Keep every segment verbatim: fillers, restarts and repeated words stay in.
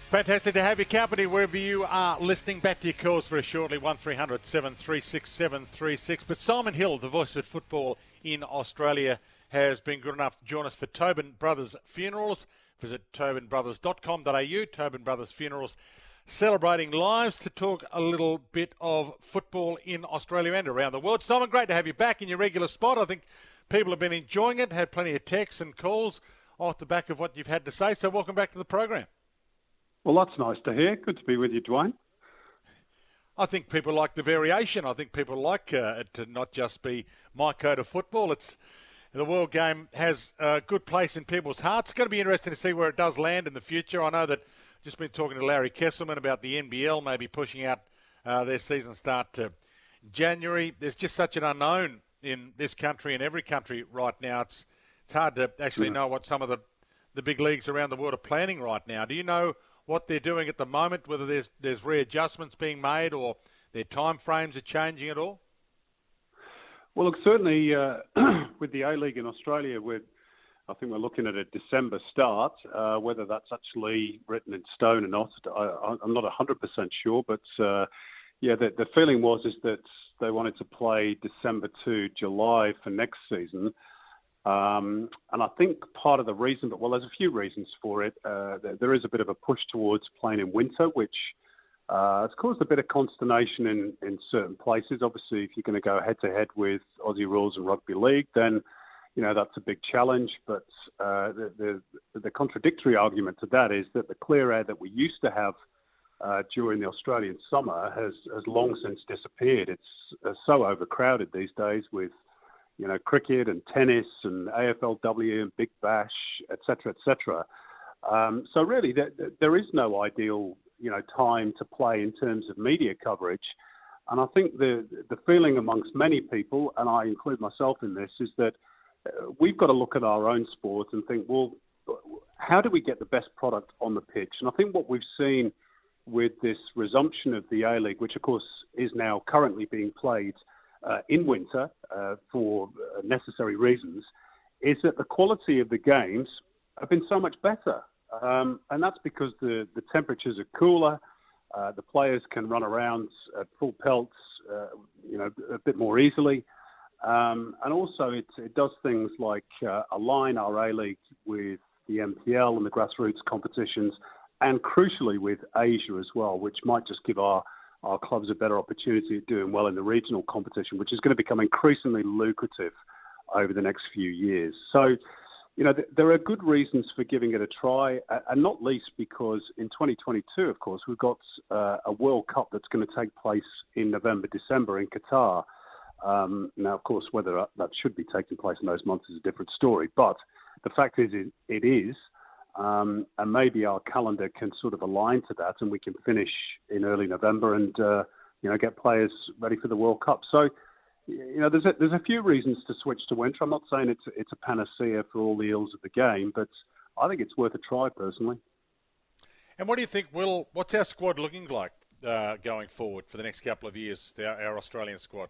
Fantastic to have your company wherever you are listening. Back to your calls very shortly, one three hundred seven three six seven three six. But Simon Hill, the voice of football in Australia, has been good enough to join us for Tobin Brothers Funerals. Visit tobin brothers dot com dot a u, Tobin Brothers Funerals, celebrating lives, to talk a little bit of football in Australia and around the world. Simon, great to have you back in your regular spot. I think people have been enjoying it, had plenty of texts and calls off the back of what you've had to say. So welcome back to the program. Well, that's nice to hear. Good to be with you, Dwayne. I think people like the variation. I think people like uh, it to not just be my code of football. It's the World Game has a good place in people's hearts. It's going to be interesting to see where it does land in the future. I know that I've just been talking to Larry Kesselman about the N B L maybe pushing out uh, their season start to January. There's just such an unknown in this country and every country right now. It's it's hard to actually know what some of the, the big leagues around the world are planning right now. Do you know what they're doing at the moment, whether there's there's readjustments being made or their time frames are changing at all? Well, look, certainly uh, with the A-League in Australia, we're, I think we're looking at a December start. Uh, whether that's actually written in stone or not, I, I'm not one hundred percent sure. But, uh, yeah, the, the feeling was is that they wanted to play December to July for next season. Um, and I think part of the reason, but well, there's a few reasons for it. Uh, there, there is a bit of a push towards playing in winter, which uh, has caused a bit of consternation in, in certain places. Obviously, if you're going to go head-to-head with Aussie rules and rugby league, then, you know, that's a big challenge. But uh, the, the, the contradictory argument to that is that the clear air that we used to have uh, during the Australian summer has, has long since disappeared. It's uh, so overcrowded these days with you know, cricket and tennis and A F L W and Big Bash, et cetera, et cetera. Um, so really, there, there is no ideal, you know, time to play in terms of media coverage. And I think the the feeling amongst many people, and I include myself in this, is that uh, we've got to look at our own sport and think, well, how do we get the best product on the pitch? And I think what we've seen with this resumption of the A-League, which of course is now currently being played Uh, in winter uh, for uh, necessary reasons, is that the quality of the games have been so much better. Um, and that's because the, the temperatures are cooler, uh, the players can run around at full pelts, uh, you know, a bit more easily. Um, and also it, it does things like uh, align our A-League with the M P L and the grassroots competitions, and crucially with Asia as well, which might just give our our clubs a better opportunity at doing well in the regional competition, which is going to become increasingly lucrative over the next few years. So, you know, th- there are good reasons for giving it a try, and not least because in twenty twenty-two, of course, we've got uh, a World Cup that's going to take place in November, December in Qatar. Um, now, of course, whether that should be taking place in those months is a different story, but the fact is it, it is. Um, and maybe our calendar can sort of align to that, and we can finish in early November and uh, you know get players ready for the World Cup. So you know there's a, there's a few reasons to switch to winter. I'm not saying it's it's a panacea for all the ills of the game, but I think it's worth a try personally. And what do you think? Will what's our squad looking like uh, going forward for the next couple of years? Our, our Australian squad.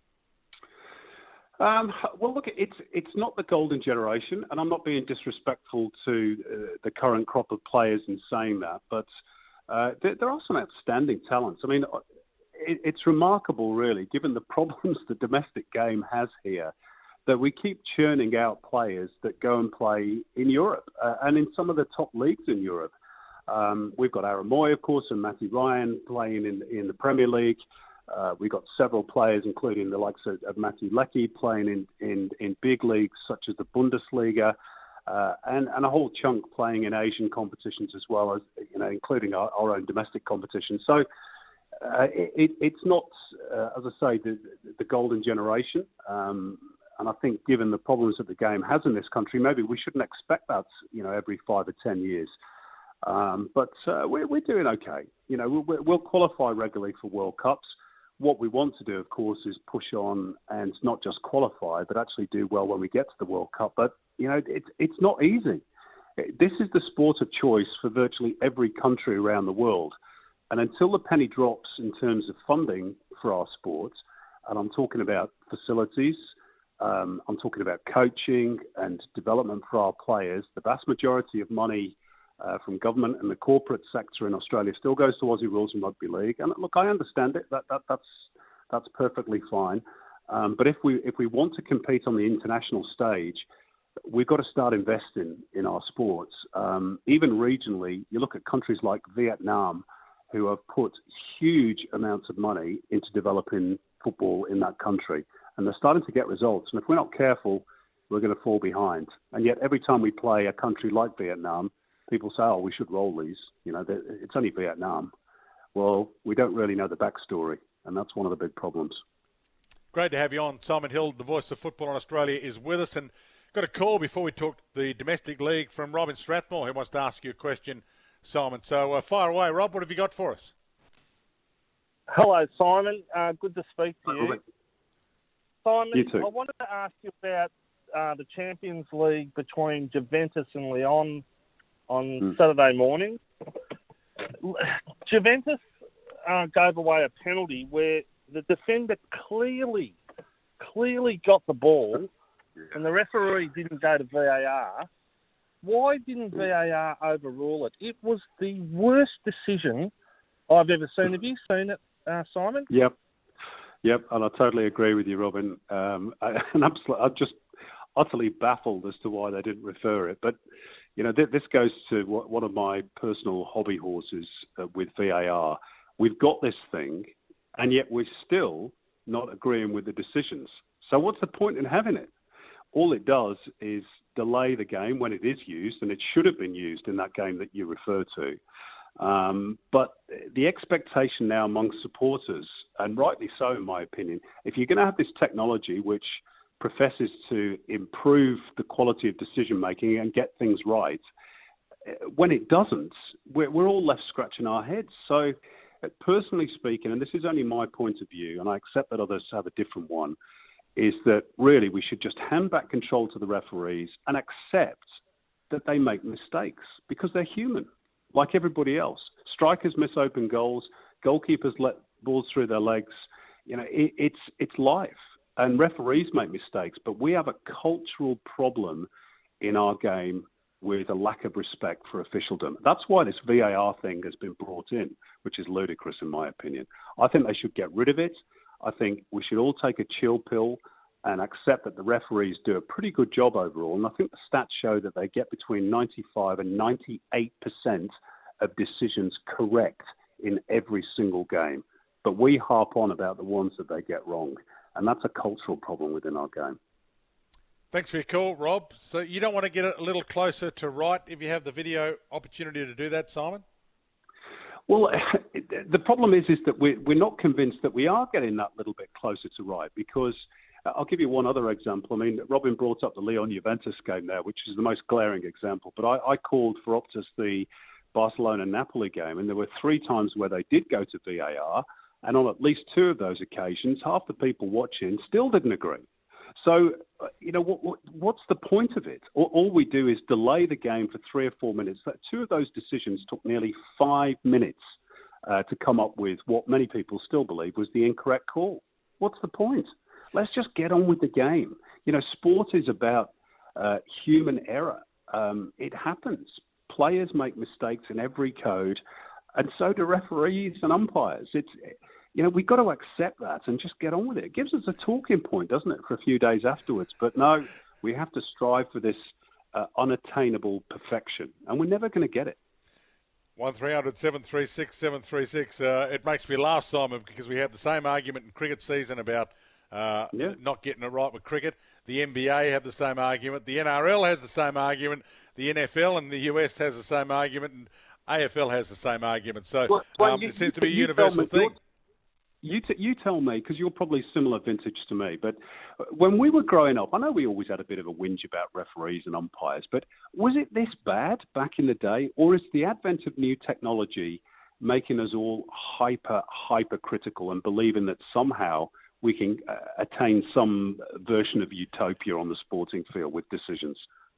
Um, well, look, it's it's not the golden generation, and I'm not being disrespectful to uh, the current crop of players in saying that, but uh, there, there are some outstanding talents. I mean, it, it's remarkable, really, given the problems the domestic game has here, that we keep churning out players that go and play in Europe uh, and in some of the top leagues in Europe. Um, we've got Aaron Moy, of course, and Matthew Ryan playing in in the Premier League. Uh, we've got several players, including the likes of, of Matthew Leckie, playing in, in, in big leagues such as the Bundesliga, uh, and, and a whole chunk playing in Asian competitions as well, as you know, including our, our own domestic competition. So uh, it, it's not, uh, as I say, the, the golden generation. Um, and I think given the problems that the game has in this country, maybe we shouldn't expect that, you know, every five or ten years. Um, but uh, we're, we're doing okay. You know, we'll, we'll qualify regularly for World Cups. What we want to do, of course, is push on and not just qualify, but actually do well when we get to the World Cup. But, you know, it's it's not easy. This is the sport of choice for virtually every country around the world. And until the penny drops in terms of funding for our sports, and I'm talking about facilities, um, I'm talking about coaching and development for our players, the vast majority of money uh, from government and the corporate sector in Australia still goes to Aussie rules and rugby league. And look, I understand it. That, that that's that's perfectly fine. Um, but if we if we want to compete on the international stage, we've got to start investing in our sports. Um, even regionally, you look at countries like Vietnam, who have put huge amounts of money into developing football in that country. And they're starting to get results. And if we're not careful, we're going to fall behind. And yet every time we play a country like Vietnam, people say, oh, we should roll these. You know, it's only Vietnam. Well, we don't really know the backstory. And that's one of the big problems. Great to have you on. Simon Hill, the voice of football in Australia, is with us. And got a call before we talk the domestic league from Robin Strathmore, who wants to ask you a question, Simon. So uh, fire away, Rob. What have you got for us? Hello, Simon. Uh, good to speak to you. Simon, you too. I wanted to ask you about uh, the Champions League between Juventus and Lyon on mm. Saturday morning. Juventus uh, gave away a penalty where the defender clearly, clearly got the ball and the referee didn't go to V A R. Why didn't V A R overrule it? It was the worst decision I've ever seen. Have you seen it, uh, Simon? Yep. Yep, and I totally agree with you, Robin. Um, I, and absolutely, I'm just utterly baffled as to why they didn't refer it. But, you know, th- this goes to what, one of my personal hobby horses uh, with V A R. We've got this thing, and yet we're still not agreeing with the decisions. So what's the point in having it? All it does is delay the game when it is used, and it should have been used in that game that you refer to. Um, but the expectation now among supporters, and rightly so in my opinion, if you're going to have this technology which professes to improve the quality of decision making and get things right, when it doesn't, we're, we're all left scratching our heads. So personally speaking, and this is only my point of view, and I accept that others have a different one, is that really we should just hand back control to the referees and accept that they make mistakes because they're human, like everybody else. Strikers miss open goals, goalkeepers let balls through their legs. You know, it, it's it's life, and referees make mistakes, but we have a cultural problem in our game with a lack of respect for officialdom. That's why this V A R thing has been brought in, which is ludicrous in my opinion. I think they should get rid of it. I think we should all take a chill pill and accept that the referees do a pretty good job overall. And I think the stats show that they get between ninety-five and ninety-eight percent of decisions correct in every single game. But we harp on about the ones that they get wrong. And that's a cultural problem within our game. Thanks for your call, Rob. So you don't want to get a little closer to right if you have the video opportunity to do that, Simon? Well, the problem is, is that we're, we're not convinced that we are getting that little bit closer to right, because I'll give you one other example. I mean, Robin brought up the Lyon-Juventus game there, which is the most glaring example. But I, I called for Optus the Barcelona-Napoli game, and there were three times where they did go to V A R, and on at least two of those occasions, half the people watching still didn't agree. So, you know, what, what, what's the point of it? All, all we do is delay the game for three or four minutes. Two of those decisions took nearly five minutes uh, to come up with what many people still believe was the incorrect call. What's the point? Let's just get on with the game. You know, sport is about uh, human error. Um, it happens. Players make mistakes in every code, and so do referees and umpires. It's, you know, we've got to accept that and just get on with it. It gives us a talking point, doesn't it, for a few days afterwards? But no, we have to strive for this uh, unattainable perfection, and we're never going to get it. one three hundred seven three six seven three six. Uh, it makes me laugh, Simon, because we have the same argument in cricket season about uh, yeah. not getting it right with cricket. The N B A have the same argument. The N R L has the same argument. The N F L in the U S has the same argument. And A F L has the same argument. So well, well, um, you, it seems to be a universal thing. You, t- you tell me, because you're probably similar vintage to me, but when we were growing up, I know we always had a bit of a whinge about referees and umpires, but was it this bad back in the day, or is the advent of new technology making us all hyper, hyper critical and believing that somehow we can uh, attain some version of utopia on the sporting field with decisions?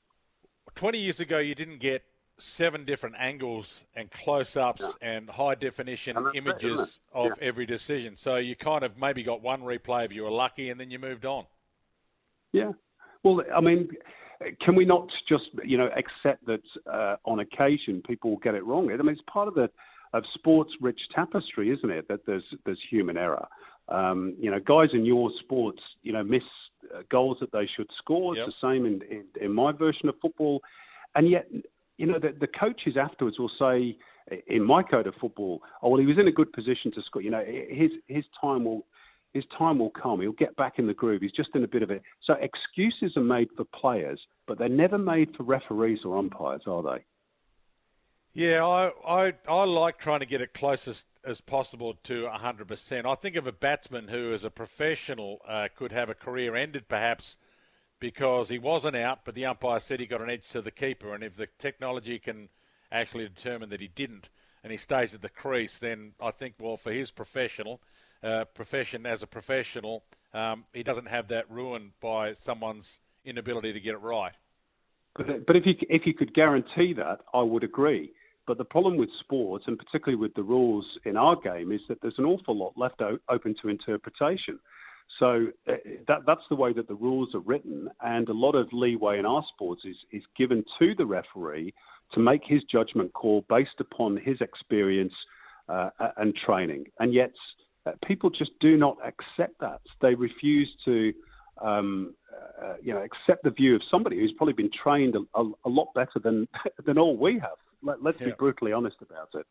twenty years ago, you didn't get seven different angles and close-ups yeah. and high-definition images it, of yeah. every decision. So you kind of maybe got one replay if you were lucky, and then you moved on. Yeah. Well, I mean, can we not just, you know, accept that uh, on occasion people will get it wrong? I mean, it's part of the of sports-rich tapestry, isn't it? That there's there's human error. Um, you know, guys in your sports, you know, miss uh, goals that they should score. It's yep. the same in, in in my version of football, and yet, you know, the, the coaches afterwards will say, in my code of football, oh well, he was in a good position to score. You know, his his time will. His time will come. He'll get back in the groove. He's just in a bit of it. So excuses are made for players, but they're never made for referees or umpires, are they? Yeah, I I, I like trying to get it closest as possible to one hundred percent. I think of a batsman who, as a professional, uh, could have a career ended perhaps because he wasn't out, but the umpire said he got an edge to the keeper. And if the technology can actually determine that he didn't and he stays at the crease, then I think, well, for his professional... Uh, profession as a professional, um, he doesn't have that ruined by someone's inability to get it right. But, but if you if you could guarantee that, I would agree. But the problem with sports, and particularly with the rules in our game, is that there's an awful lot left o- open to interpretation. So uh, that that's the way that the rules are written, and a lot of leeway in our sports is is given to the referee to make his judgment call based upon his experience uh, and training. And yet, people just do not accept that. They refuse to, um, uh, you know, accept the view of somebody who's probably been trained a, a, a lot better than than all we have. Let, let's yeah. be brutally honest about it.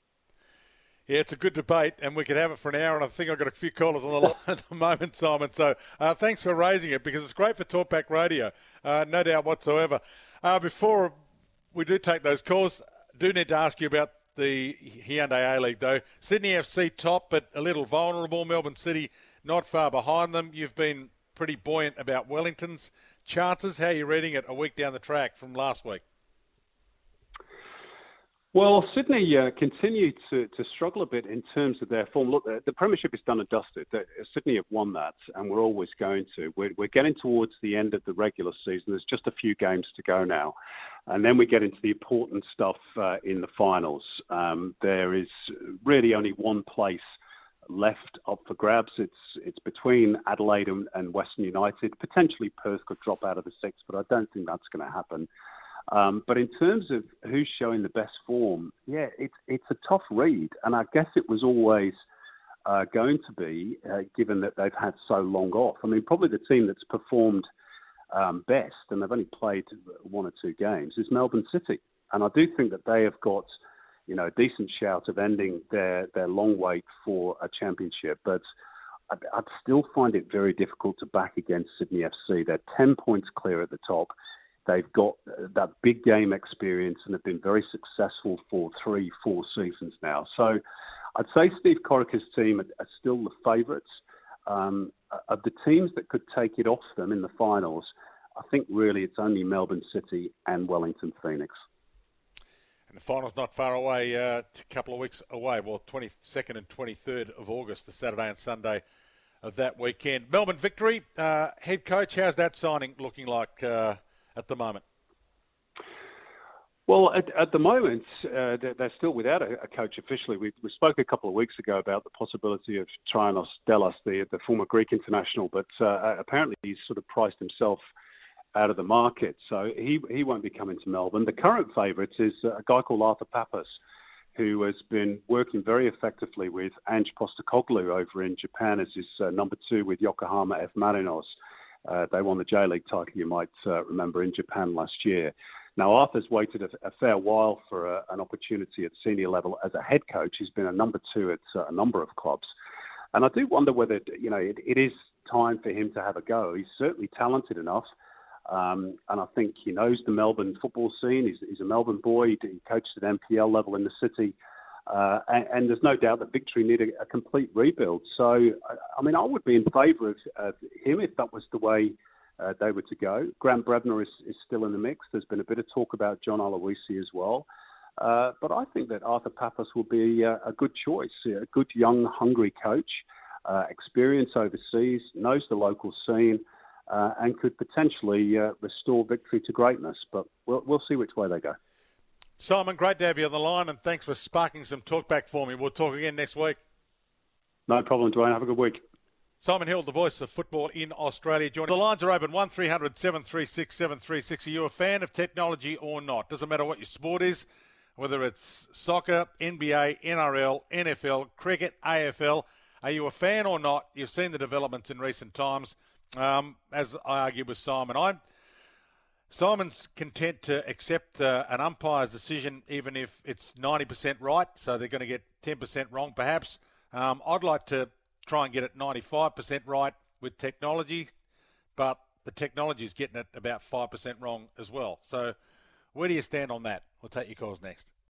Yeah, it's a good debate, and we could have it for an hour, and I think I've got a few callers on the line at the moment, Simon. So uh, thanks for raising it, because it's great for Talkback Radio, uh, no doubt whatsoever. Uh, before we do take those calls, I do need to ask you about the Hyundai A-League, though. Sydney F C top, but a little vulnerable. Melbourne City not far behind them. You've been pretty buoyant about Wellington's chances. How are you reading it a week down the track from last week? Well, Sydney uh, continue to, to struggle a bit in terms of their form. Look, the, the Premiership is done and dusted. The, Sydney have won that, and we're always going to. We're, we're getting towards the end of the regular season. There's just a few games to go now. And then we get into the important stuff uh, in the finals. Um, there is really only one place left up for grabs. It's it's between Adelaide and, and Western United. Potentially Perth could drop out of the six, but I don't think that's going to happen. Um, but in terms of who's showing the best form, yeah, it's it's a tough read, and I guess it was always uh, going to be, uh, given that they've had so long off. I mean, probably the team that's performed um, best, and they've only played one or two games, is Melbourne City, and I do think that they have got, you know, a decent shout of ending their their long wait for a championship, but I'd, I'd still find it very difficult to back against Sydney F C. They're ten points clear at the top. They've got that big game experience and have been very successful for three, four seasons now. So I'd say Steve Corica's team are, are still the favourites. Um, of the teams that could take it off them in the finals, I think really it's only Melbourne City and Wellington Phoenix. And the final's not far away, uh, a couple of weeks away. Well, twenty-second and twenty-third of August, the Saturday and Sunday of that weekend. Melbourne victory. Uh, head coach, how's that signing looking like uh, at the moment? Well, at, at the moment, uh, they're, they're still without a, a coach officially. We, we spoke a couple of weeks ago about the possibility of Trianos Delas, the, the former Greek international, but uh, apparently he's sort of priced himself out of the market, so he he won't be coming to Melbourne. The current favourite is a guy called Arthur Papas, who has been working very effectively with Ange Postecoglou over in Japan as his uh, number two with Yokohama F. Marinos. Uh, they won the J-League title, you might uh, remember, in Japan last year. Now, Arthur's waited a, a fair while for a, an opportunity at senior level as a head coach. He's been a number two at uh, a number of clubs. And I do wonder whether, you know, it, it is time for him to have a go. He's certainly talented enough. Um, and I think he knows the Melbourne football scene. He's, he's a Melbourne boy. He, he coached at M P L level in the city. Uh, and, and there's no doubt that Victory need a, a complete rebuild. So, I, I mean, I would be in favour of uh, him if that was the way uh, they were to go. Grant Brebner is, is still in the mix. There's been a bit of talk about John Aloisi as well. Uh, but I think that Arthur Papas will be uh, a good choice, a good, young, hungry coach, uh, experience overseas, knows the local scene, uh, and could potentially uh, restore Victory to greatness. But we'll, we'll see which way they go. Simon, great to have you on the line, and thanks for sparking some talk back for me. We'll talk again next week. No problem, Dwayne. Have a good week. Simon Hill, the voice of football in Australia. Joining. The lines are open, one three hundred seven three six seven three six. Are you a fan of technology or not? Doesn't matter what your sport is, whether it's soccer, N B A, N R L, N F L, cricket, A F L. Are you a fan or not? You've seen the developments in recent times. Um, as I argued with Simon, I'm Simon's content to accept uh, an umpire's decision even if it's ninety percent right, so they're going to get ten percent wrong perhaps. Um, I'd like to try and get it ninety-five percent right with technology, but the technology is getting it about five percent wrong as well. So where do you stand on that? We'll take your calls next.